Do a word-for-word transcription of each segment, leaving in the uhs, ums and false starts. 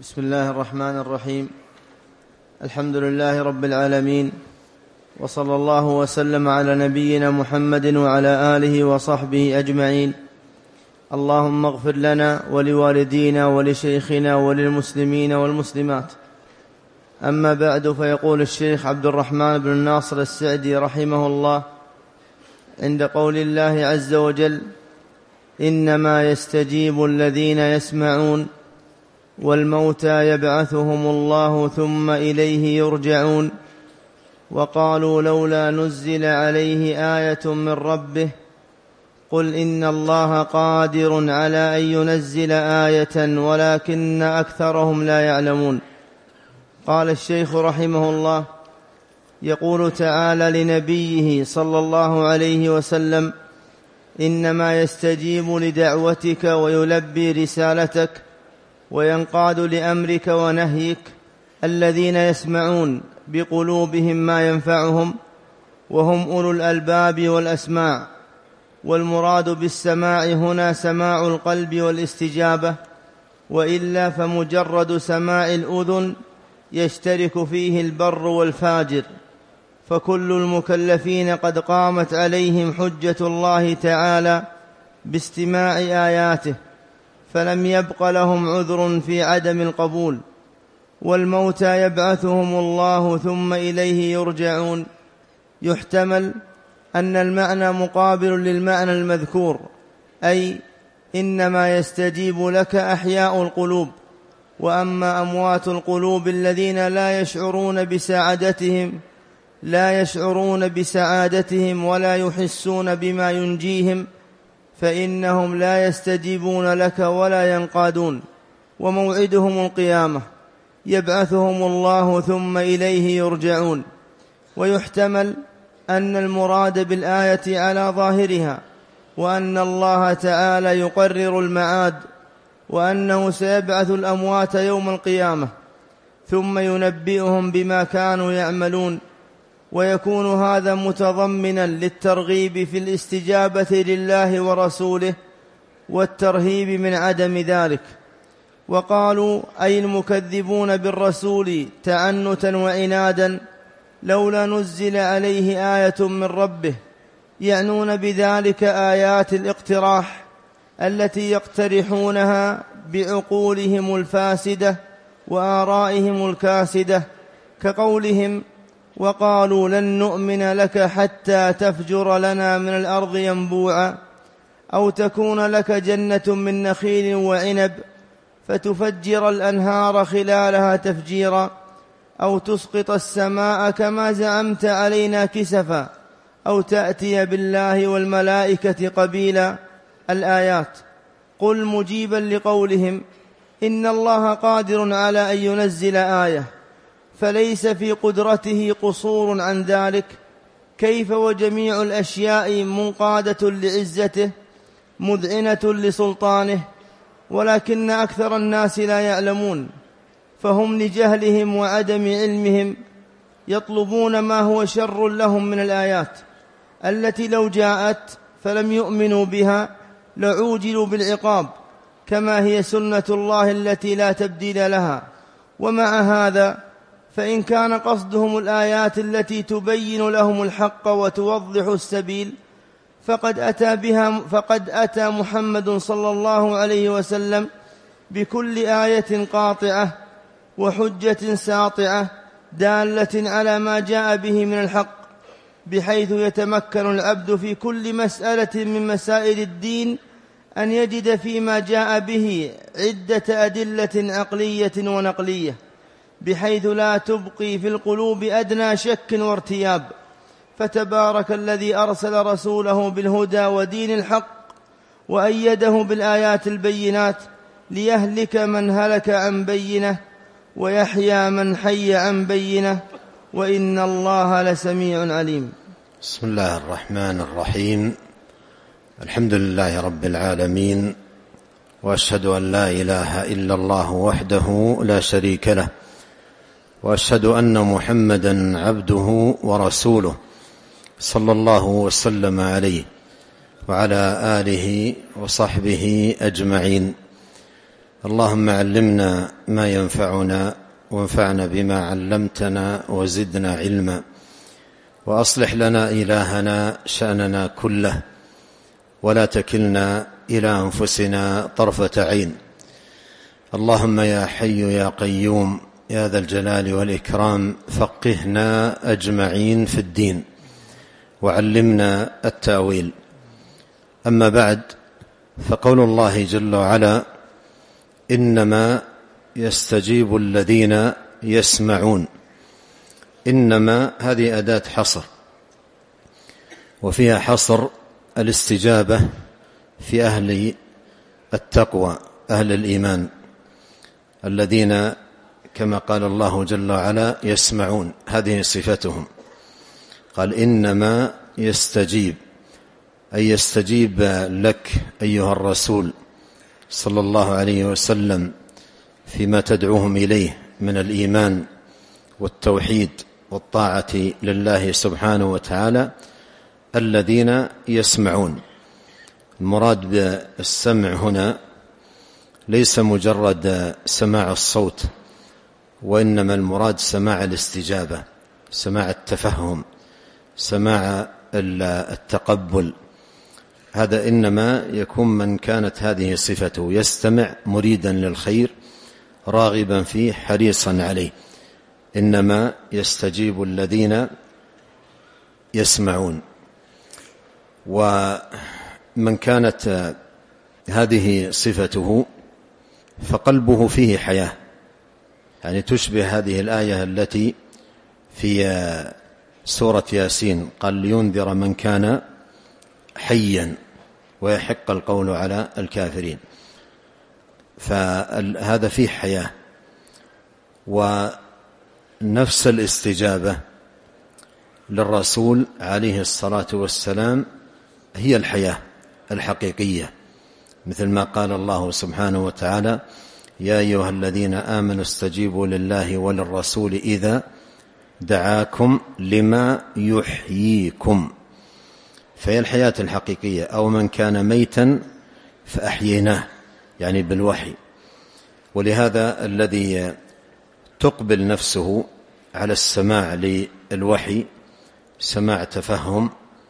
بسم الله الرحمن الرحيم. الحمد لله رب العالمين، وصلى الله وسلم على نبينا محمد وعلى آله وصحبه أجمعين. اللهم اغفر لنا ولوالدينا ولشيخنا وللمسلمين والمسلمات. أما بعد، فيقول الشيخ عبد الرحمن بن ناصر السعدي رحمه الله عند قول الله عز وجل: إنما يستجيب الذين يسمعون والموتى يبعثهم الله ثم إليه يرجعون. وقالوا لولا نزل عليه آية من ربه قل إن الله قادر على أن ينزل آية ولكن أكثرهم لا يعلمون. قال الشيخ رحمه الله: يقول تعالى لنبيه صلى الله عليه وسلم: إنما يستجيب لدعوتك ويلبي رسالتك وينقاد لأمرك ونهيك الذين يسمعون بقلوبهم ما ينفعهم، وهم أولو الألباب والأسماع. والمراد بالسماع هنا سماع القلب والاستجابة، وإلا فمجرد سماع الأذن يشترك فيه البر والفاجر، فكل المكلفين قد قامت عليهم حجة الله تعالى باستماع آياته، فلم يبق لهم عذر في عدم القبول. والموتى يبعثهم الله ثم إليه يرجعون. يحتمل أن المعنى مقابل للمعنى المذكور، أي إنما يستجيب لك أحياء القلوب، وأما أموات القلوب الذين لا يشعرون بسعادتهم لا يشعرون بسعادتهم ولا يحسون بما ينجيهم فإنهم لا يستجيبون لك ولا ينقادون، وموعدهم القيامة يبعثهم الله ثم إليه يرجعون. ويحتمل أن المراد بالآية على ظاهرها، وأن الله تعالى يقرر المعاد، وأنه سيبعث الأموات يوم القيامة ثم ينبئهم بما كانوا يعملون. ويكون هذا متضمنا للترغيب في الاستجابة لله ورسوله والترهيب من عدم ذلك. وقالوا أي المكذبون بالرسول تعنتا وعنادا لولا نزل عليه آية من ربه، يعنون بذلك آيات الاقتراح التي يقترحونها بعقولهم الفاسدة وآرائهم الكاسدة، كقولهم: وقالوا لن نؤمن لك حتى تفجر لنا من الأرض ينبوعا، أو تكون لك جنة من نخيل وعنب فتفجر الأنهار خلالها تفجيرا، أو تسقط السماء كما زعمت علينا كسفا، أو تأتي بالله والملائكة قبيلا. الآيات. قل مجيبا لقولهم: إن الله قادر على أن ينزل آية، فليس في قدرته قصور عن ذلك، كيف وجميع الأشياء منقادة لعزته مذعنة لسلطانه، ولكن أكثر الناس لا يعلمون، فهم لجهلهم وعدم علمهم يطلبون ما هو شر لهم من الآيات التي لو جاءت فلم يؤمنوا بها لعوجلوا بالعقاب، كما هي سنة الله التي لا تبديل لها. ومع هذا فإن كان قصدهم الآيات التي تبين لهم الحق وتوضح السبيل فقد أتى بها فقد أتى محمد صلى الله عليه وسلم بكل آية قاطعة وحجة ساطعة دالة على ما جاء به من الحق، بحيث يتمكن العبد في كل مسألة من مسائل الدين أن يجد فيما جاء به عدة أدلة عقلية ونقلية، بحيث لا تبقي في القلوب أدنى شك وارتياب. فتبارك الذي أرسل رسوله بالهدى ودين الحق وأيده بالآيات البينات ليهلك من هلك عن بينه ويحيى من حي عن بينه، وإن الله لسميع عليم. بسم الله الرحمن الرحيم. الحمد لله رب العالمين، وأشهد أن لا إله إلا الله وحده لا شريك له، وأشهد أن محمدا عبده ورسوله صلى الله وسلم عليه وعلى آله وصحبه أجمعين. اللهم علمنا ما ينفعنا وانفعنا بما علمتنا وزدنا علما، وأصلح لنا إلهنا شأننا كله، ولا تكلنا إلى أنفسنا طرفة عين. اللهم يا حي يا قيوم يا ذا الجلال والإكرام، فقهنا أجمعين في الدين وعلمنا التأويل. أما بعد، فقول الله جل وعلا: إنما يستجيب الذين يسمعون. إنما هذه أداة حصر، وفيها حصر الاستجابة في أهل التقوى، أهل الإيمان، الذين كما قال الله جل وعلا يسمعون، هذه صفتهم. قال: إنما يستجيب، أي يستجيب لك أيها الرسول صلى الله عليه وسلم فيما تدعوهم إليه من الإيمان والتوحيد والطاعة لله سبحانه وتعالى، الذين يسمعون. المراد بالسمع هنا ليس مجرد سماع الصوت، وإنما المراد سماع الاستجابة، سماع التفهم، سماع التقبل. هذا إنما يكون من كانت هذه صفته، يستمع مريدا للخير راغبا فيه حريصا عليه. إنما يستجيب الذين يسمعون. ومن كانت هذه صفته فقلبه فيه حياة، يعني تشبه هذه الآية التي في سورة ياسين: قال لينذر من كان حيا ويحق القول على الكافرين. فهذا فيه حياة. ونفس الاستجابة للرسول عليه الصلاة والسلام هي الحياة الحقيقية، مثل ما قال الله سبحانه وتعالى: يا أيها الذين آمنوا استجيبوا لله وللرسول إذا دعاكم لما يحييكم. فهي الحياة الحقيقية. أو من كان ميتا فأحييناه، يعني بالوحي. ولهذا الذي تقبل نفسه على السماع للوحي، سماع تفهم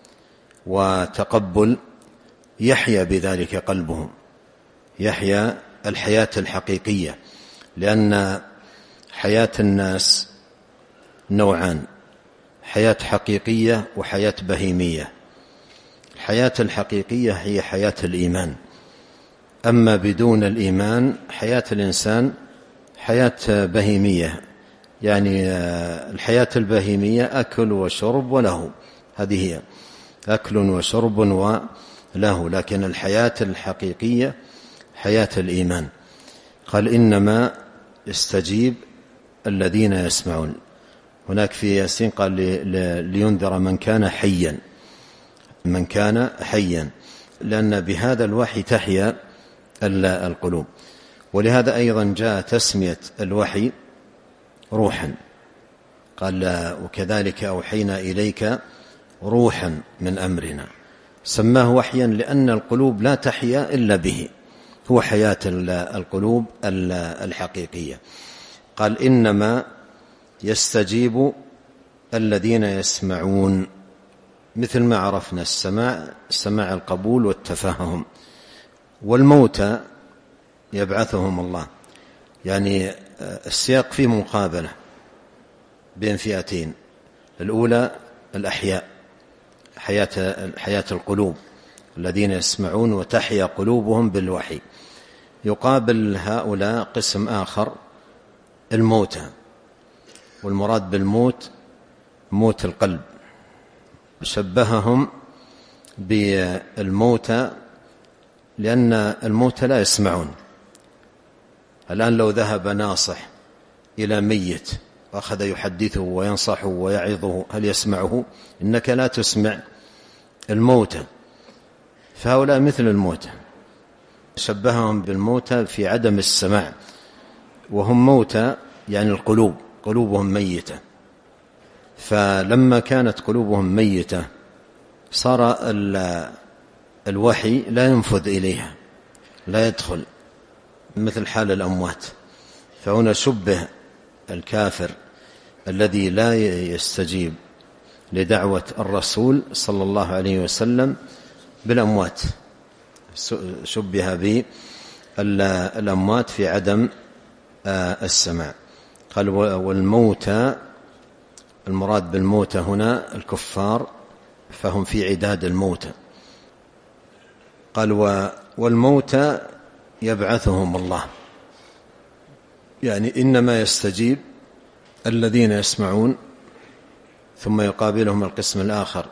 وتقبل، يحيا بذلك قلبه، يحيا الحياة الحقيقية. لأن حياة الناس نوعان: حياة حقيقية وحياة بهيمية. الحياة الحقيقية هي حياة الإيمان، أما بدون الإيمان حياة الإنسان حياة بهيمية، يعني الحياة البهيمية أكل وشرب وله، هذه هي أكل وشرب وله. لكن الحياة الحقيقية حياة الإيمان. قال: إنما يستجيب الذين يسمعون. هناك في ياسين قال لينذر من كان حيا، من كان حيا، لأن بهذا الوحي تحيا القلوب. ولهذا أيضا جاء تسمية الوحي روحا. قال: وكذلك أوحينا إليك روحا من أمرنا. سماه وحيا لأن القلوب لا تحيا إلا به، هو حياة القلوب الحقيقية. قال: إنما يستجيب الذين يسمعون. مثل ما عرفنا السماع، سماع القبول والتفهم. والموتى يبعثهم الله، يعني السياق فيه مقابلة بين فئتين: الأولى الأحياء، حياة, حياة القلوب، الذين يسمعون وتحيا قلوبهم بالوحي. يقابل هؤلاء قسم آخر الموتى، والمراد بالموت موت القلب. شبههم بالموتى لأن الموتى لا يسمعون. الآن لو ذهب ناصح إلى ميت وأخذ يحدثه وينصحه ويعظه، هل يسمعه؟ إنك لا تسمع الموتى. فهؤلاء مثل الموتى، شبههم بالموتى في عدم السماع، وهم موتى يعني القلوب، قلوبهم ميتة. فلما كانت قلوبهم ميتة صار الوحي لا ينفذ إليها، لا يدخل، مثل حال الأموات. فهنا شبه الكافر الذي لا يستجيب لدعوة الرسول صلى الله عليه وسلم بالأموات، شبه بالأموات في عدم السماع. قال والموتى، المراد بالموتى هنا الكفار، فهم في عداد الموتى. قال والموتى يبعثهم الله، يعني إنما يستجيب الذين يسمعون، ثم يقابلهم القسم الآخر.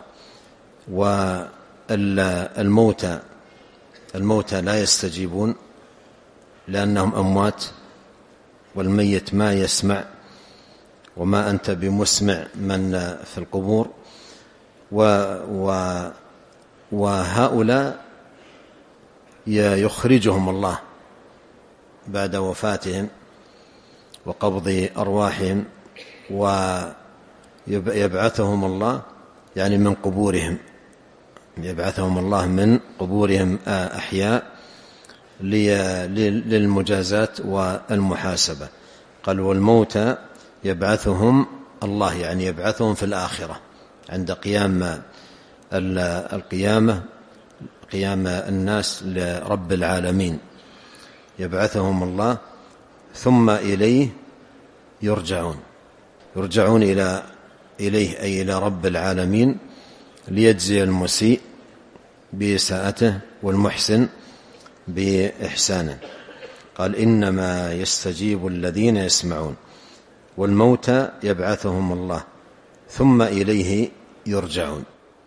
والموتى الموتى لا يستجيبون لأنهم أموات، والميت ما يسمع، وما أنت بمسمع من في القبور. وهؤلاء يخرجهم الله بعد وفاتهم وقبض أرواحهم، ويبعثهم الله يعني من قبورهم، يبعثهم الله من قبورهم أحياء للمجازات والمحاسبة. قال والموتى يبعثهم الله، يعني يبعثهم في الآخرة عند قيام القيامة، قيام الناس لرب العالمين، يبعثهم الله ثم إليه يرجعون، يرجعون إلى إليه أي إلى رب العالمين ليجزي المسيء بإساءته والمحسن بإحسانه. قال إنما يستجيب الذين يسمعون، والموتى يبعثهم الله ثم إليه يرجعون.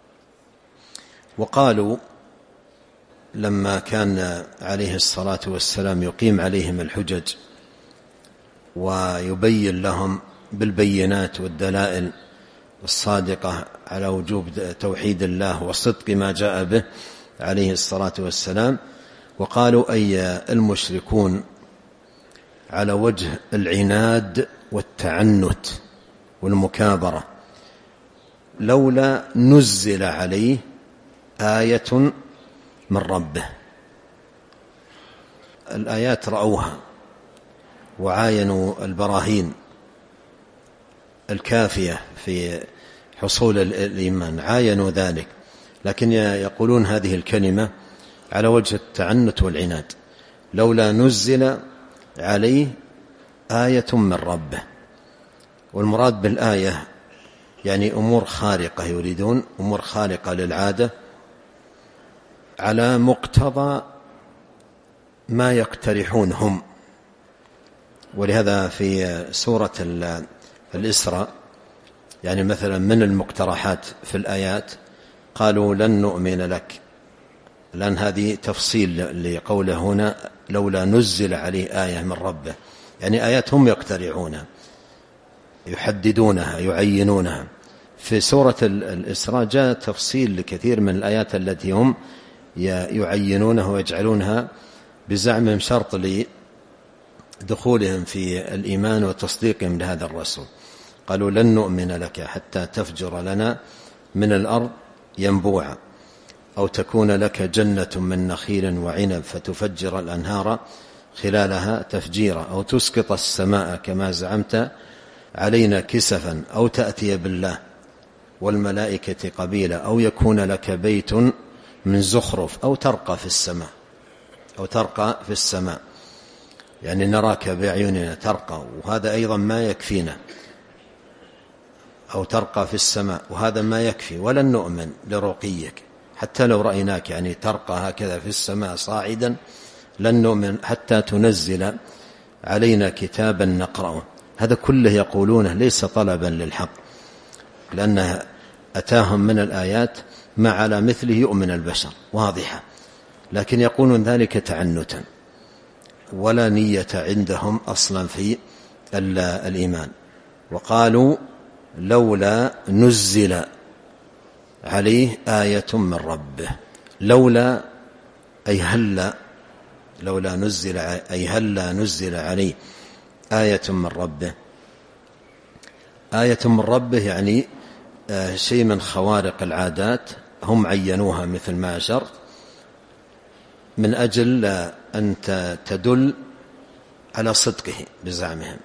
وقالوا لما كان عليه الصلاة والسلام يقيم عليهم الحجج ويبين لهم بالبينات والدلائل الصادقة على وجوب توحيد الله وصدق ما جاء به عليه الصلاة والسلام، وقالوا أي المشركون على وجه العناد والتعنت والمكابرة لولا نزل عليه آية من ربه. الآيات رأوها وعاينوا البراهين الكافية في حصول الإيمان، عاينوا ذلك، لكن يقولون هذه الكلمة على وجه التعنت والعناد، لولا نزل عليه آية من ربه. والمراد بالآية يعني أمور خارقة، يريدون أمور خارقة للعادة على مقتضى ما يقترحون هم. ولهذا في سورة الإسراء يعني مثلا من المقترحات في الآيات قالوا لن نؤمن لك، لأن هذه تفصيل لقوله هنا لولا نزل عليه آية من ربه، يعني آيات هم يقترحونها يحددونها يعينونها. في سورة الإسراء جاء تفصيل لكثير من الآيات التي هم يعينونها ويجعلونها بزعمهم شرط لدخولهم في الإيمان وتصديقهم لهذا الرسول. قالوا لن نؤمن لك حتى تفجر لنا من الأرض ينبوعا، أو تكون لك جنة من نخيل وعنب فتفجر الأنهار خلالها تفجيرا، أو تسقط السماء كما زعمت علينا كسفا، أو تأتي بالله والملائكة قبيلا، أو يكون لك بيت من زخرف، أو ترقى في السماء، أو ترقى في السماء يعني نراك بأعيننا ترقى، وهذا أيضا ما يكفينا، أو ترقى في السماء وهذا ما يكفي، ولن نؤمن لرقيك حتى لو رأيناك يعني ترقى هكذا في السماء صاعدا، لن نؤمن حتى تنزل علينا كتابا نقرأه. هذا كله يقولونه ليس طلبا للحق، لأنه أتاهم من الآيات ما على مثله يؤمن البشر واضحة، لكن يقولون ذلك تعنتا ولا نية عندهم أصلا في الإيمان. وقالوا لولا نزل عليه آية من ربه، لولا أي هلا، لولا نزل أي هلا نزل عليه آية من ربه. آية من ربه يعني شيء من خوارق العادات هم عينوها مثل ما أشرت من أجل أن تدل على صدقه بزعمهم،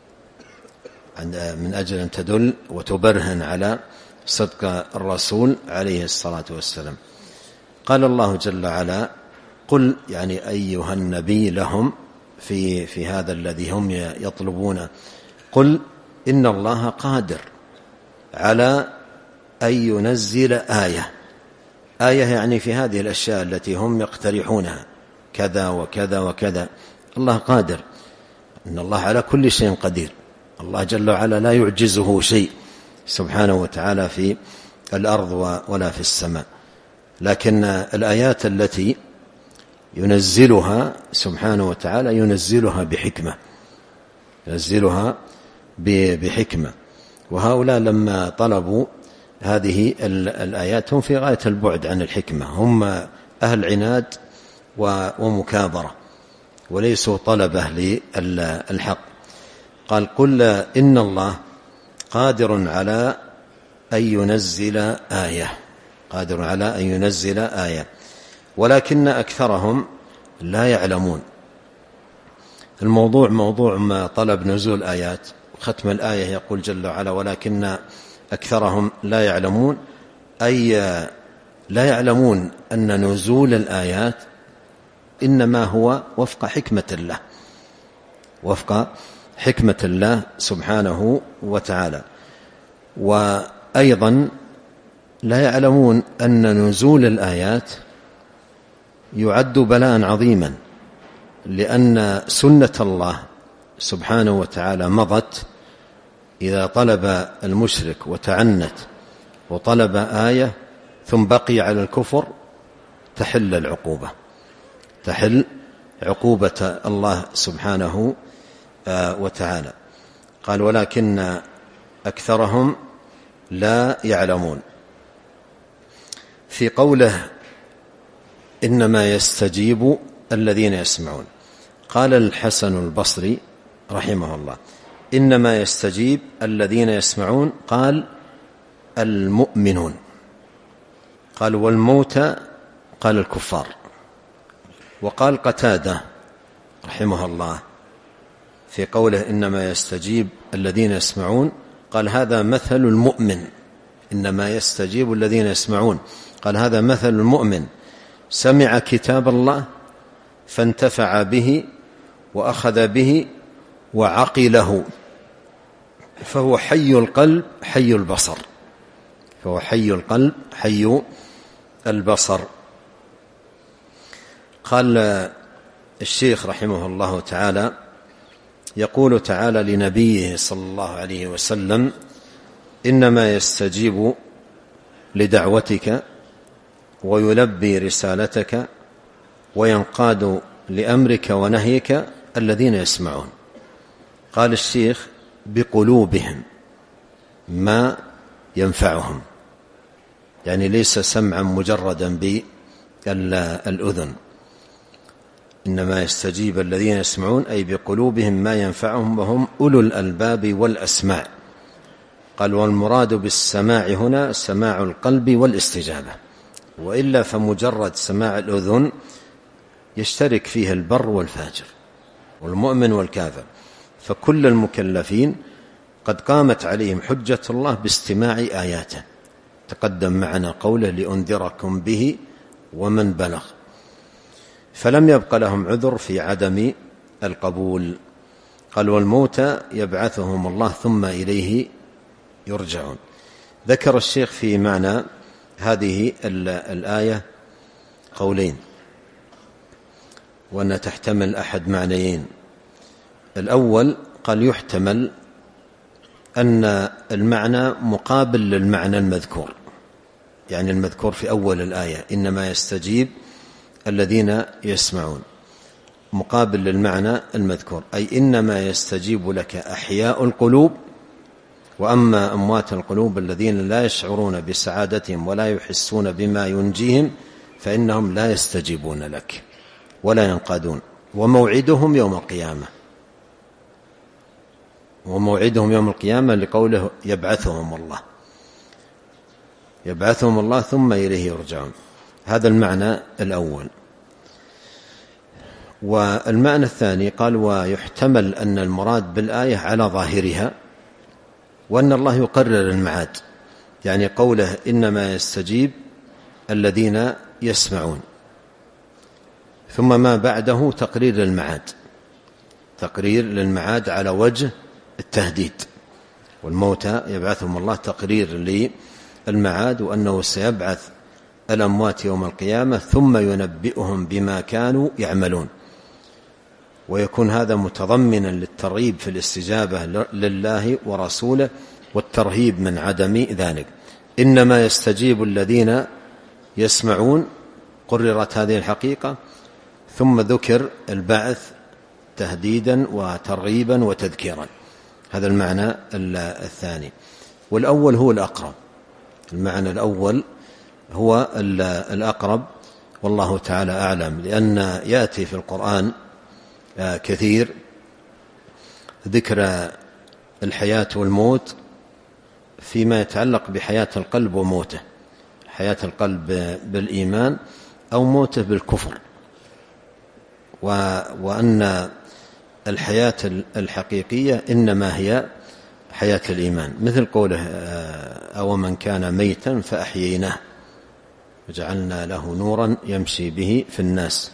من أجل أن تدل وتبرهن على صدق الرسول عليه الصلاة والسلام. قال الله جل وعلا: قل، يعني أيها النبي لهم في, في هذا الذي هم يطلبون، قل إن الله قادر على أن ينزل آية. آية يعني في هذه الأشياء التي هم يقترحونها، كذا وكذا وكذا، الله قادر. إن الله على كل شيء قدير. الله جل وعلا لا يعجزه شيء سبحانه وتعالى في الأرض ولا في السماء. لكن الآيات التي ينزلها سبحانه وتعالى ينزلها بحكمة، ينزلها بحكمة. وهؤلاء لما طلبوا هذه الآيات هم في غاية البعد عن الحكمة، هم أهل عناد ومكابرة وليسوا طلبة للحق. قال: قل إن الله قادر على أن ينزل آية، قادر على أن ينزل آية، ولكن أكثرهم لا يعلمون. الموضوع موضوع ما طلب نزول آيات، ختم الآية يقول جل وعلا: ولكن أكثرهم لا يعلمون، أي لا يعلمون أن نزول الآيات إنما هو وفق حكمة الله، وفق حكمة الله سبحانه وتعالى. وأيضا لا يعلمون أن نزول الآيات يعد بلاء عظيما، لأن سنة الله سبحانه وتعالى مضت. إذا طلب المشرك وتعنت وطلب آية ثم بقي على الكفر تحل العقوبة، تحل عقوبة الله سبحانه وتعالى. قال: ولكن أكثرهم لا يعلمون. في قوله: إنما يستجيب الذين يسمعون، قال الحسن البصري رحمه الله: إنما يستجيب الذين يسمعون، قال المؤمنون. قال: والموتى، قال الكفار. وقال قتادة رحمه الله في قوله: إنما يستجيب الذين يسمعون، قال: هذا مثل المؤمن. إنما يستجيب الذين يسمعون، قال: هذا مثل المؤمن سمع كتاب الله فانتفع به وأخذ به وعقله، فهو حي القلب حي البصر، فهو حي القلب حي البصر. قال الشيخ رحمه الله تعالى: يقول تعالى لنبيه صلى الله عليه وسلم: إنما يستجيب لدعوتك ويلبي رسالتك وينقاد لأمرك ونهيك الذين يسمعون. قال الشيخ: بقلوبهم ما ينفعهم، يعني ليس سمعا مجردا بالأذن. إنما يستجيب الذين يسمعون أي بقلوبهم ما ينفعهم، وهم أولو الألباب والأسماع. قال: والمراد بالسماع هنا سماع القلب والاستجابة، وإلا فمجرد سماع الأذن يشترك فيه البر والفاجر والمؤمن والكافر، فكل المكلفين قد قامت عليهم حجة الله باستماع آياته. تقدم معنا قوله: لأنذركم به ومن بلغ، فلم يبق لهم عذر في عدم القبول. قال: والموتى يبعثهم الله ثم إليه يرجعون. ذكر الشيخ في معنى هذه الآية قولين، وأن تحتمل أحد معنيين. الأول قال: يحتمل أن المعنى مقابل للمعنى المذكور، يعني المذكور في أول الآية إنما يستجيب الذين يسمعون، مقابل للمعنى المذكور، أي إنما يستجيب لك أحياء القلوب، وأما أموات القلوب الذين لا يشعرون بسعادتهم ولا يحسون بما ينجيهم فإنهم لا يستجيبون لك ولا ينقادون. وموعدهم يوم القيامة، وموعدهم يوم القيامة لقوله: يبعثهم الله، يبعثهم الله ثم إليه يرجعون. هذا المعنى الأول. والمعنى الثاني قال ويحتمل أن المراد بالآية على ظاهرها وأن الله يقرر المعاد، يعني قوله إنما يستجيب الذين يسمعون، ثم ما بعده تقرير للمعاد، تقرير للمعاد على وجه التهديد، والموتى يبعثهم الله تقرير للمعاد وأنه سيبعث الأموات يوم القيامة ثم ينبئهم بما كانوا يعملون، ويكون هذا متضمنا للترغيب في الاستجابة لله ورسوله والترهيب من عدم ذلك. إنما يستجيب الذين يسمعون، قررت هذه الحقيقة، ثم ذكر البعث تهديدا وترغيبا وتذكيرا. هذا المعنى الثاني، والأول هو الأقرب، المعنى الأول هو الأقرب والله تعالى أعلم، لأن يأتي في القرآن كثير ذكر الحياة والموت فيما يتعلق بحياة القلب وموته، حياة القلب بالإيمان أو موته بالكفر، وأن الحياة الحقيقية إنما هي حياة الإيمان، مثل قوله أو من كان ميتا فأحييناه وجعلنا له نورا يمشي به في الناس.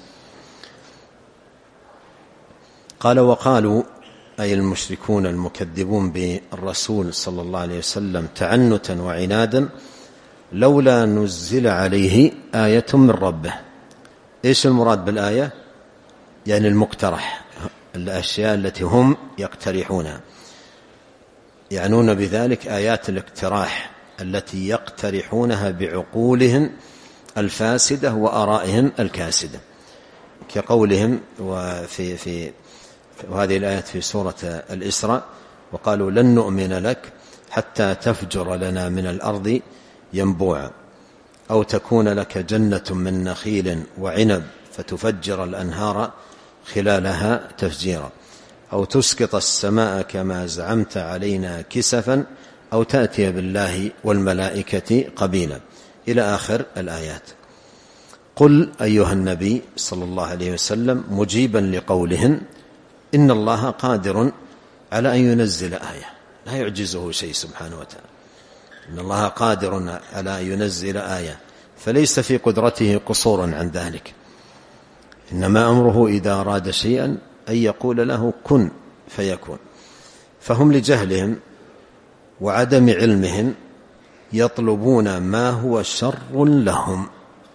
قال وقالوا أي المشركون المكذبون بالرسول صلى الله عليه وسلم تعنتا وعنادا لولا نزل عليه آية من ربه. إيش المراد بالآية؟ يعني المقترح، الأشياء التي هم يقترحونها، يعنون بذلك آيات الاقتراح التي يقترحونها بعقولهم الفاسدة وآرائهم الكاسدة، كقولهم وفي في وهذه الآيات في سورة الإسراء وقالوا لن نؤمن لك حتى تفجر لنا من الأرض ينبوعا أو تكون لك جنة من نخيل وعنب فتفجر الأنهار خلالها تفجيرا أو تسقط السماء كما زعمت علينا كسفا أو تأتي بالله والملائكة قبيلا إلى آخر الآيات. قل أيها النبي صلى الله عليه وسلم مجيبا لقولهن إن الله قادر على أن ينزل آية، لا يعجزه شيء سبحانه وتعالى، إن الله قادر على أن ينزل آية، فليس في قدرته قصور عن ذلك، إنما أمره إذا أراد شيئا أن يقول له كن فيكون. فهم لجهلهم وعدم علمهم يطلبون ما هو شر لهم.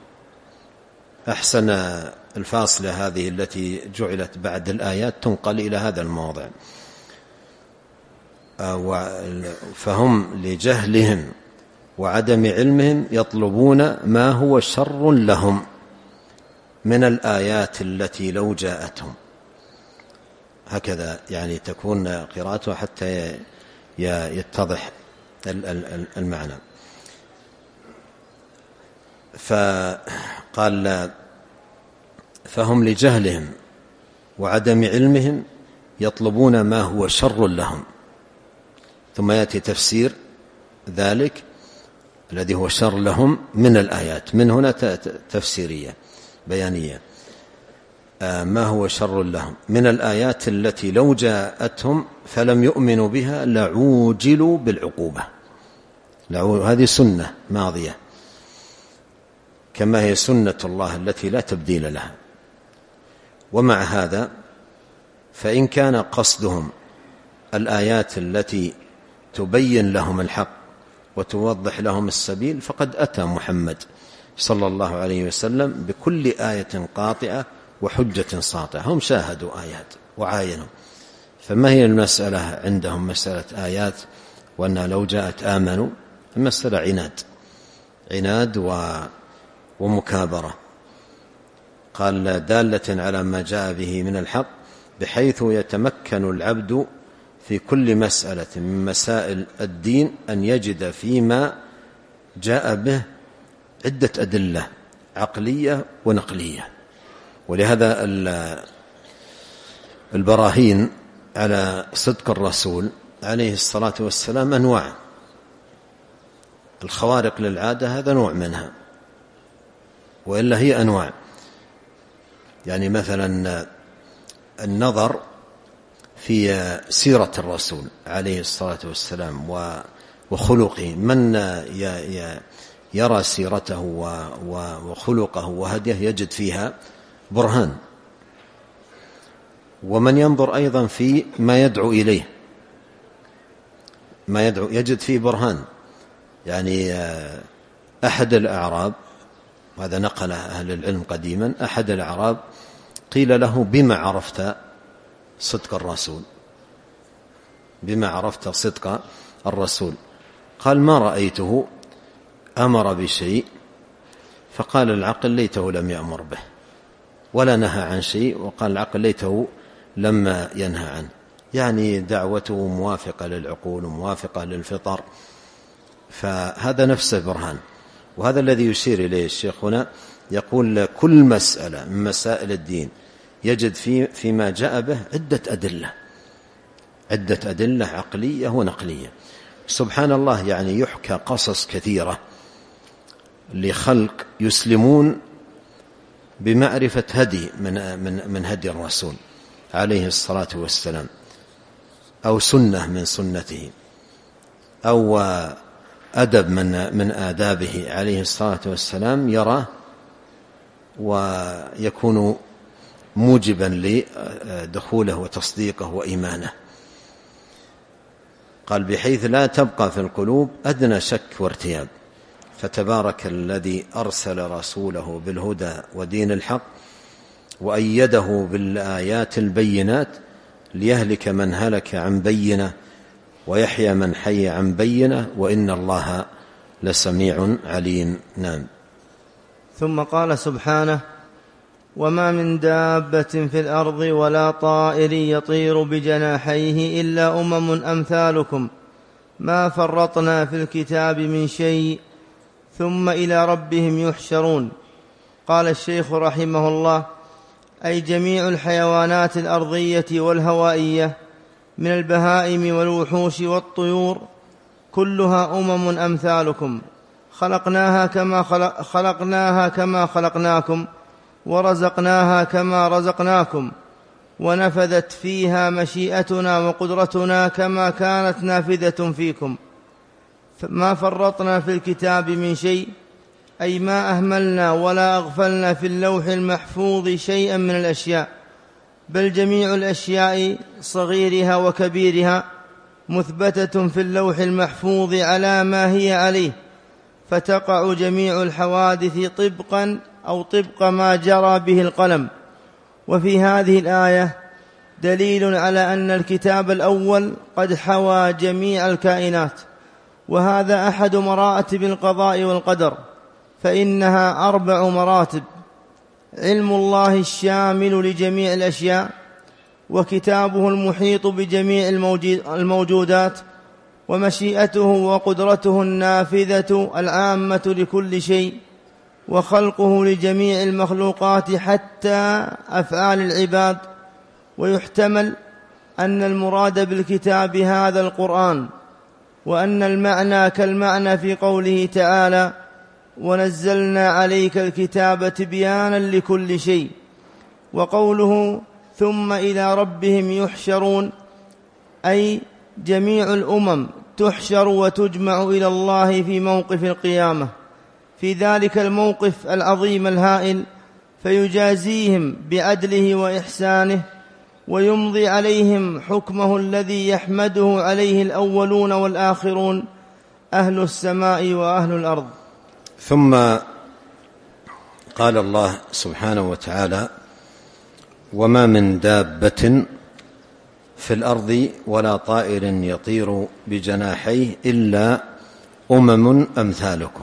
أحسن الفاصلة هذه التي جعلت بعد الآيات تنقل إلى هذا الموضع. فهم لجهلهم وعدم علمهم يطلبون ما هو شر لهم من الآيات التي لو جاءتهم، هكذا يعني تكون قراءته حتى يتضح المعنى. فقال فهم لجهلهم وعدم علمهم يطلبون ما هو شر لهم، ثم يأتي تفسير ذلك الذي هو شر لهم من الآيات، من هنا تفسيرية بيانية، ما هو شر لهم من الآيات التي لو جاءتهم فلم يؤمنوا بها لعوجلوا بالعقوبة. هذه سنة ماضية كما هي سنة الله التي لا تبديل لها. ومع هذا فإن كان قصدهم الآيات التي تبين لهم الحق وتوضح لهم السبيل فقد أتى محمد صلى الله عليه وسلم بكل آية قاطعة وحجة ساطعة. هم شاهدوا آيات وعاينوا، فما هي المسألة عندهم مسألة آيات وأنها لو جاءت آمنوا؟ المسألة عناد عناد ومكابرة. قال دالة على ما جاء به من الحق بحيث يتمكن العبد في كل مسألة من مسائل الدين أن يجد فيما جاء به عدة أدلة عقلية ونقلية. ولهذا البراهين على صدق الرسول عليه الصلاة والسلام أنواع. الخوارق للعادة هذا نوع منها، وإلا هي أنواع. يعني مثلا النظر في سيرة الرسول عليه الصلاة والسلام وخلقه. من يرى سيرته وخلقه وهديه يجد فيها برهان، ومن ينظر أيضا في ما يدعو إليه ما يدعو يجد فيه برهان. يعني أحد الأعراب، وهذا نقل أهل العلم قديما، أحد الأعراب قيل له: بما عرفت صدق الرسول؟ بما عرفت صدق الرسول؟ قال: ما رأيته أمر بشيء فقال العقل ليته لم يأمر به، ولا نهى عن شيء وقال العقل ليته لم ينهى عنه. يعني دعوته موافقة للعقول وموافقة للفطر، فهذا نفسه برهان. وهذا الذي يشير إليه الشيخ هنا، يقول: كل مسألة من مسائل الدين يجد في فيما جاء به عدة أدلة عدة أدلة عقلية ونقلية. سبحان الله، يعني يحكى قصص كثيرة لخلق يسلمون بمعرفة هدي من من من هدي الرسول عليه الصلاة والسلام، أو سنة من سنته، أو أدب من من آدابه عليه الصلاة والسلام، يراه ويكون موجبا لدخوله وتصديقه وإيمانه. قال: بحيث لا تبقى في القلوب أدنى شك وارتياب. فتبارك الذي أرسل رسوله بالهدى ودين الحق وأيده بالآيات البينات ليهلك من هلك عن بينة ويحيى من حي عن بينة وإن الله لسميع عليم. نعم. ثم قال سبحانه: وما من دابة في الأرض ولا طائر يطير بجناحيه إلا أمم أمثالكم ما فرطنا في الكتاب من شيء ثم إلى ربهم يحشرون. قال الشيخ رحمه الله: أي جميع الحيوانات الأرضية والهوائية من البهائم والوحوش والطيور كلها أمم أمثالكم خلقناها كما خلق خلقناها كما خلقناكم ورزقناها كما رزقناكم ونفذت فيها مشيئتنا وقدرتنا كما كانت نافذة فيكم. ما فرطنا في الكتاب من شيء، أي ما أهملنا ولا أغفلنا في اللوح المحفوظ شيئا من الأشياء، بل جميع الأشياء صغيرها وكبيرها مثبتة في اللوح المحفوظ على ما هي عليه، فتقع جميع الحوادث طبقا أو طبق ما جرى به القلم. وفي هذه الآية دليل على أن الكتاب الأول قد حوى جميع الكائنات، وهذا أحد مراتب القضاء والقدر، فإنها أربع مراتب: علم الله الشامل لجميع الأشياء، وكتابه المحيط بجميع الموجودات، ومشيئته وقدرته النافذة العامة لكل شيء، وخلقه لجميع المخلوقات حتى أفعال العباد. ويحتمل أن المراد بالكتاب هذا القرآن، وأن المعنى كالمعنى في قوله تعالى: ونزلنا عليك الكتاب تبيانا لكل شيء. وقوله ثم إلى ربهم يحشرون، أي جميع الأمم تحشر وتجمع إلى الله في موقف القيامة، في ذلك الموقف العظيم الهائل، فيجازيهم بعدله وإحسانه ويمضي عليهم حكمه الذي يحمده عليه الأولون والآخرون، أهل السماء وأهل الأرض. ثم قال الله سبحانه وتعالى: وما من دابة في الأرض ولا طائر يطير بجناحيه إلا أمم أمثالكم،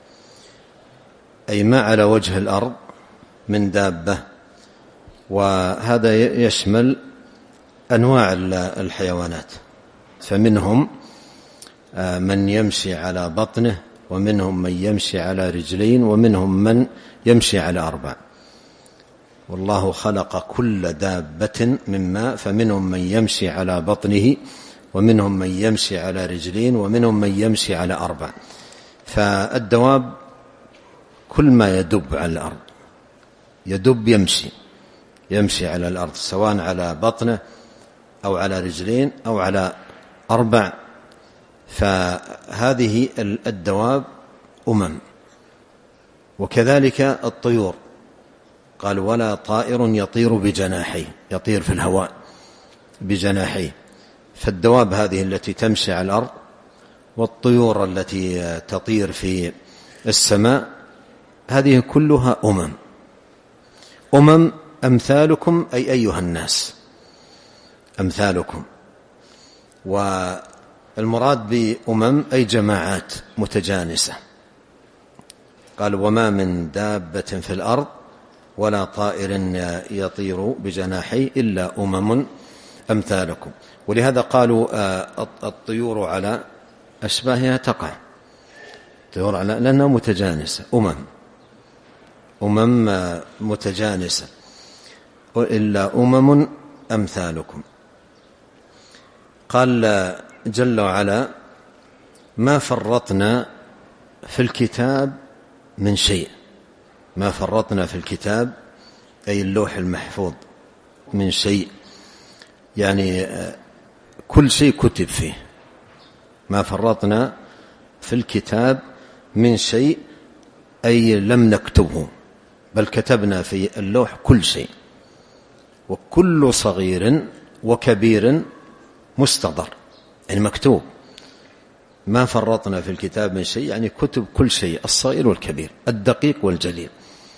أي ما على وجه الأرض من دابة. وهذا يشمل أنواع الحيوانات، فمنهم من يمشي على بطنه، ومنهم من يمشي على رجلين، ومنهم من يمشي على أربع. والله خلق كل دابة من ماء، فمنهم من يمشي على بطنه، ومنهم من يمشي على رجلين، ومنهم من يمشي على أربع. فالدواب كل ما يدب على الأرض، يدب يمشي، يمشي على الأرض، سواء على بطنه أو على رجلين أو على أربع. فهذه الدواب أمم. وكذلك الطيور، قال ولا طائر يطير بجناحيه، يطير في الهواء بجناحيه. فالدواب هذه التي تمشي على الأرض، والطيور التي تطير في السماء، هذه كلها أمم. أمم أمثالكم، أي أيها الناس أمثالكم. والمراد بأمم أي جماعات متجانسة. قال وما من دابة في الأرض ولا طائر يطير بجناحيه إلا أمم أمثالكم. ولهذا قالوا الطيور على أشباهها تقع، الطيور على لأنها متجانسة، أمم أمم متجانسة، إلا أمم أمثالكم. قال جل وعلا ما فرطنا في الكتاب من شيء. ما فرطنا في الكتاب أي اللوح المحفوظ من شيء، يعني كل شيء كتب فيه. ما فرطنا في الكتاب من شيء أي لم نكتبه، بل كتبنا في اللوح كل شيء، وكل صغير وكبير مستضر، يعني مكتوب. ما فرطنا في الكتاب من شيء يعني كتب كل شيء، الصغير والكبير، الدقيق والجليل،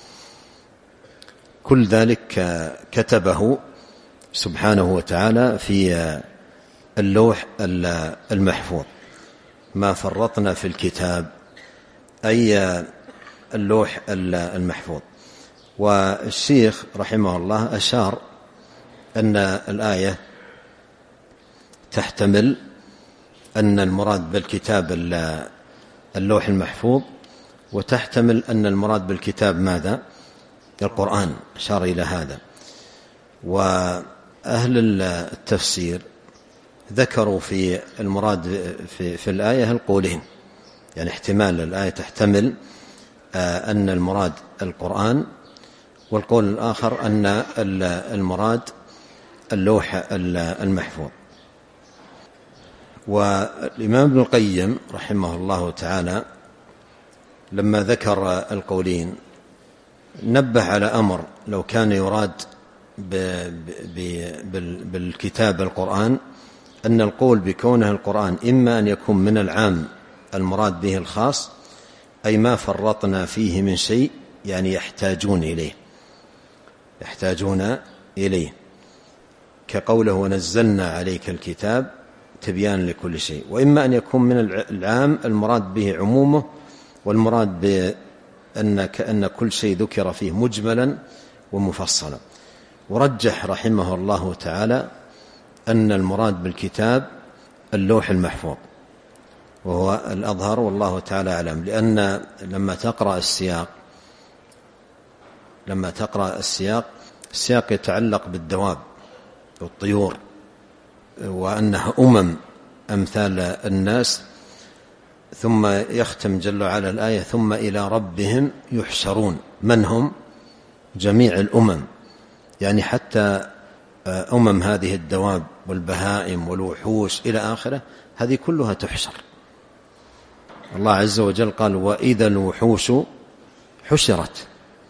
كل ذلك كتبه سبحانه وتعالى في اللوح المحفوظ. ما فرطنا في الكتاب أي اللوح المحفوظ. والشيخ رحمه الله أشار أن الآية تحتمل أن المراد بالكتاب اللوح المحفوظ، وتحتمل أن المراد بالكتاب ماذا؟ القرآن، أشار إلى هذا. وأهل التفسير ذكروا في المراد في, في الآية القولين، يعني احتمال الآية تحتمل أن المراد القرآن، والقول الآخر أن المراد اللوح المحفوظ. والإمام ابن القيم رحمه الله تعالى لما ذكر القولين نبه على أمر، لو كان يراد بالكتاب القرآن أن القول بكونه القرآن إما أن يكون من العام المراد به الخاص، أي ما فرطنا فيه من شيء، يعني يحتاجون إليه يحتاجون إليه كقوله ونزلنا عليك الكتاب تبيان لكل شيء. وإما أن يكون من العام المراد به عمومه، والمراد بأن كأن كل شيء ذكر فيه مجملا ومفصلا. ورجح رحمه الله تعالى أن المراد بالكتاب اللوح المحفوظ، وهو الأظهر والله تعالى أعلم. لأن لما تقرأ السياق لما تقرأ السياق السياق يتعلق بالدواب والطيور، وأنها أمم أمثال الناس، ثم يختم جل وعلا الآية ثم إلى ربهم يحشرون. من هم؟ جميع الأمم، يعني حتى أمم هذه الدواب والبهائم والوحوش إلى آخره، هذه كلها تحشر. الله عز وجل قال وإذا الوحوش حشرت،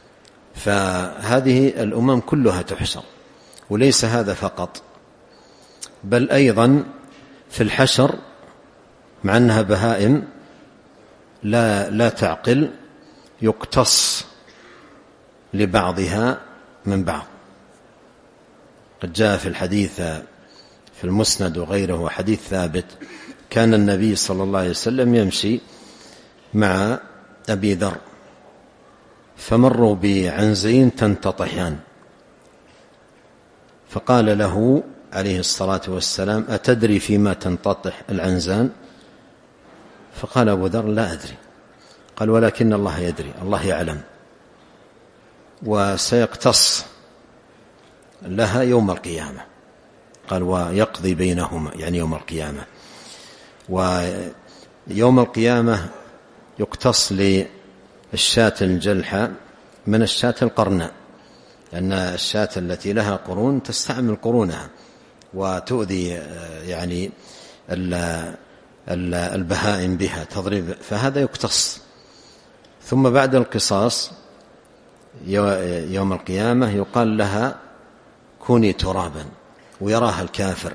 فهذه الأمم كلها تحشر. وليس هذا فقط، بل أيضا في الحشر مع أنها بهائم لا, لا تعقل يقتص لبعضها من بعض. قد جاء في الحديث في المسند وغيره حديث ثابت، كان النبي صلى الله عليه وسلم يمشي مع أبي ذر فمروا بعنزين تنتطحان، فقال له عليه الصلاة والسلام أتدري فيما تنتطح العنزان؟ فقال أبو ذر لا أدري. قال ولكن الله يدري، الله يعلم، وسيقتص لها يوم القيامة. قال ويقضي بينهما، يعني يوم القيامة. ويوم القيامة يقتص للشاة الجلحة من الشاة القرناء، لأن الشاة التي لها قرون تستعمل قرونها وتؤذي يعني البهائم بها تضرب، فهذا يقتص. ثم بعد القصاص يوم القيامة يقال لها كوني ترابا، ويراها الكافر.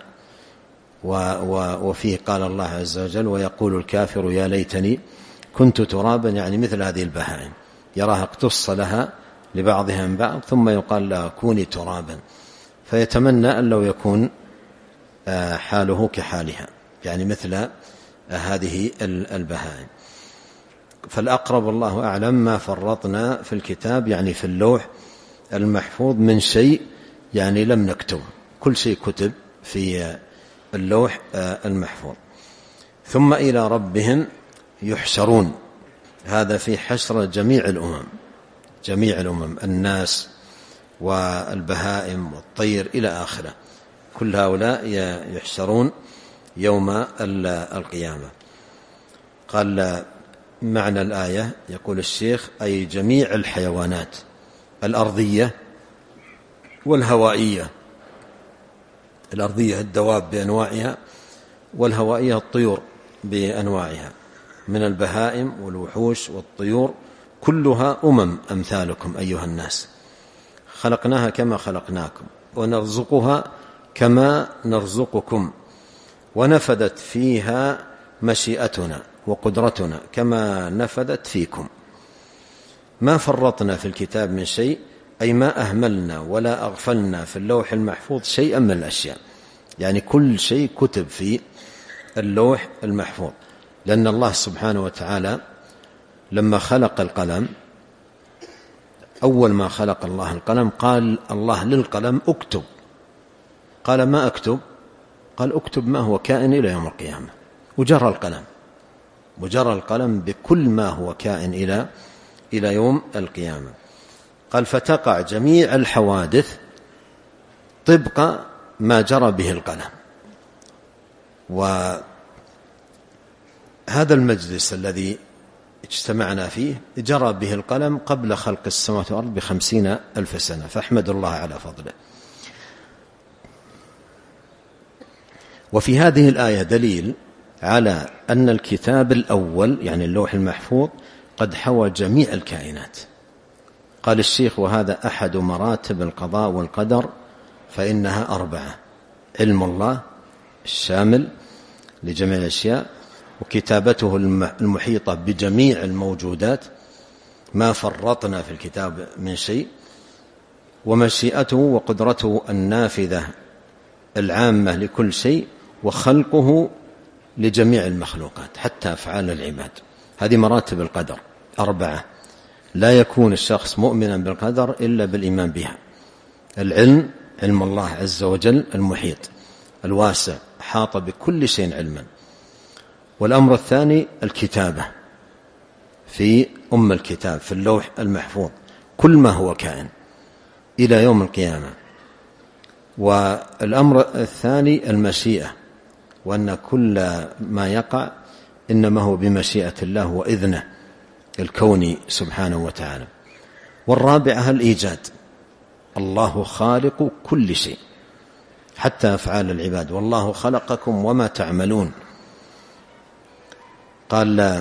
وفيه قال الله عز وجل: ويقول الكافر يا ليتني كنت ترابا، يعني مثل هذه البهائم، يراها اقتص لها لبعضها من بعض، ثم يقال لها كوني ترابا، فيتمنى أن لو يكون حاله كحالها، يعني مثل هذه البهائم. فالأقرب الله أعلم ما فرطنا في الكتاب، يعني في اللوح المحفوظ من شيء، يعني لم نكتب، كل شيء كتب في اللوح المحفوظ. ثم إلى ربهم يحشرون، هذا في حشر جميع الأمم، جميع الأمم، الناس والبهائم والطير إلى آخره، كل هؤلاء يحشرون يوم القيامة. قال معنى الآية، يقول الشيخ: أي جميع الحيوانات الأرضية والهوائية. الأرضية الدواب بأنواعها، والهوائية الطيور بأنواعها، من البهائم والوحوش والطيور، كلها أمم أمثالكم أيها الناس، خلقناها كما خلقناكم، ونرزقها كما نرزقكم، ونفدت فيها مشيئتنا وقدرتنا كما نفدت فيكم. ما فرطنا في الكتاب من شيء، أي ما أهملنا ولا أغفلنا في اللوح المحفوظ شيئا من الأشياء، يعني كل شيء كتب في اللوح المحفوظ. لأن الله سبحانه وتعالى لما خلق القلم، أول ما خلق الله القلم قال الله للقلم اكتب، قال ما أكتب؟ قال اكتب ما هو كائن إلى يوم القيامة، وجرى القلم، وجرى القلم بكل ما هو كائن إلى إلى يوم القيامة. قال فتقع جميع الحوادث طبق ما جرى به القلم. وهذا المجلس الذي اجتمعنا فيه جرى به القلم قبل خلق السماوات والأرض بخمسين ألف سنة، فأحمد الله على فضله. وفي هذه الآية دليل على أن الكتاب الأول، يعني اللوح المحفوظ، قد حوى جميع الكائنات. قال الشيخ: وهذا أحد مراتب القضاء والقدر، فإنها أربعة: علم الله الشامل لجميع الأشياء، وكتابته المحيطة بجميع الموجودات، ما فرطنا في الكتاب من شيء، ومشيئته وقدرته النافذة العامة لكل شيء، وخلقه لجميع المخلوقات حتى أفعال العباد. هذه مراتب القدر أربعة، لا يكون الشخص مؤمنا بالقدر إلا بالإيمان بها. العلم، علم الله عز وجل المحيط الواسع، حاط بكل شيء علما. والأمر الثاني الكتابة في أم الكتاب، في اللوح المحفوظ، كل ما هو كائن إلى يوم القيامة. والأمر الثاني المشيئة، وأن كل ما يقع إنما هو بمشيئة الله وإذنه الكوني سبحانه وتعالى. والرابعة الإيجاد، الله خالق كل شيء حتى أفعال العباد، والله خلقكم وما تعملون. قال: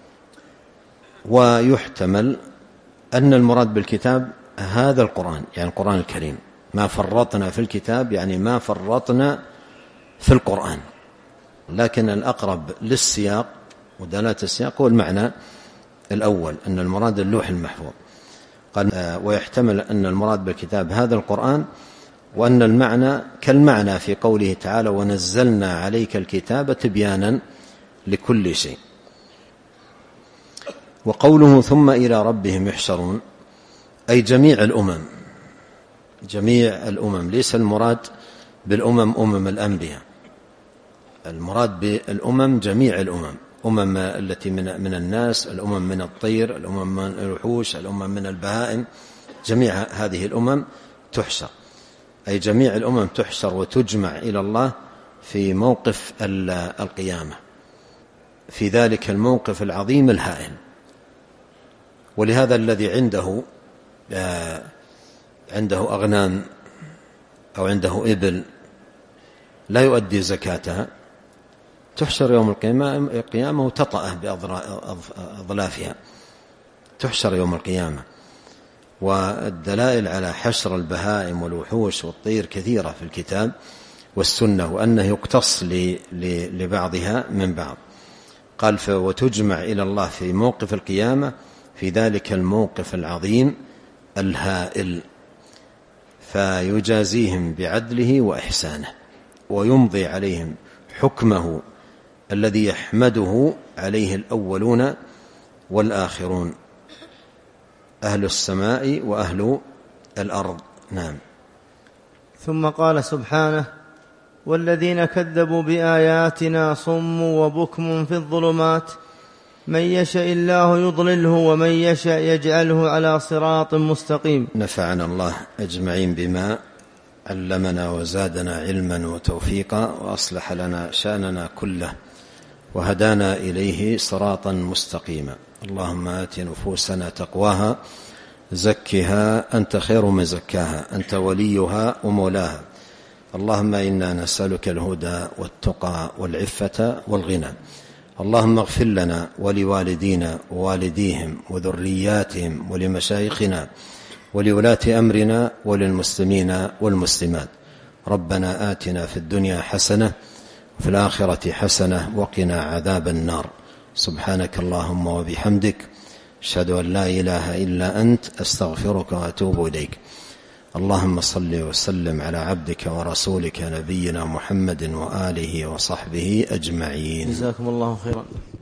ويحتمل أن المراد بالكتاب هذا القرآن، يعني القرآن الكريم، ما فرطنا في الكتاب يعني ما فرطنا في القرآن، لكن الأقرب للسياق ودلالة السياق هو المعنى الأول، أن المراد اللوح المحفوظ. قال: ويحتمل أن المراد بالكتاب هذا القرآن، وأن المعنى كالمعنى في قوله تعالى: ونزلنا عليك الكتاب تبيانا لكل شيء. وقوله ثم إلى ربهم يحشرون، أي جميع الأمم، جميع الأمم، ليس المراد بالأمم أمم الأنبياء، المراد بالأمم جميع الأمم، أمم التي من من الناس، الأمم من الطير، الأمم من الوحوش، الأمم من البهائم، جميع هذه الأمم تحشر، أي جميع الأمم تحشر وتجمع إلى الله في موقف القيامة، في ذلك الموقف العظيم الهائل. ولهذا الذي عنده عنده أغنام أو عنده إبل لا يؤدي زكاتها تحشر يوم القيامة وتطأه بأظلافها، تحشر يوم القيامة. والدلائل على حشر البهائم والوحوش والطير كثيرة في الكتاب والسنة، وأنه يقتص لبعضها من بعض. قال وتجمع إلى الله في موقف القيامة في ذلك الموقف العظيم الهائل، فيجازيهم بعدله وإحسانه ويمضي عليهم حكمه الذي يحمده عليه الأولون والآخرون، أهل السماء وأهل الأرض. نعم. ثم قال سبحانه: والذين كذبوا بآياتنا صم وبكم في الظلمات من يشاء الله يضلله ومن يشاء يجعله على صراط مستقيم. نفعنا الله أجمعين بما علمنا وزادنا علما وتوفيقا وأصلح لنا شأننا كله وهدانا إليه صراطا مستقيما. اللهم آت نفوسنا تقواها زكها أنت خير من زكاها أنت وليها ومولاها. اللهم إنا نسألك الهدى والتقى والعفة والغنى. اللهم اغفر لنا ولوالدينا ووالديهم وذرياتهم ولمشايخنا ولولاة أمرنا وللمسلمين والمسلمات. ربنا آتنا في الدنيا حسنة وفي الآخرة حسنة وقنا عذاب النار. سبحانك اللهم وبحمدك أشهد أن لا إله إلا أنت أستغفرك وأتوب إليك. اللهم صل وسلم على عبدك ورسولك نبينا محمد وآله وصحبه أجمعين. جزاكم الله خيرا.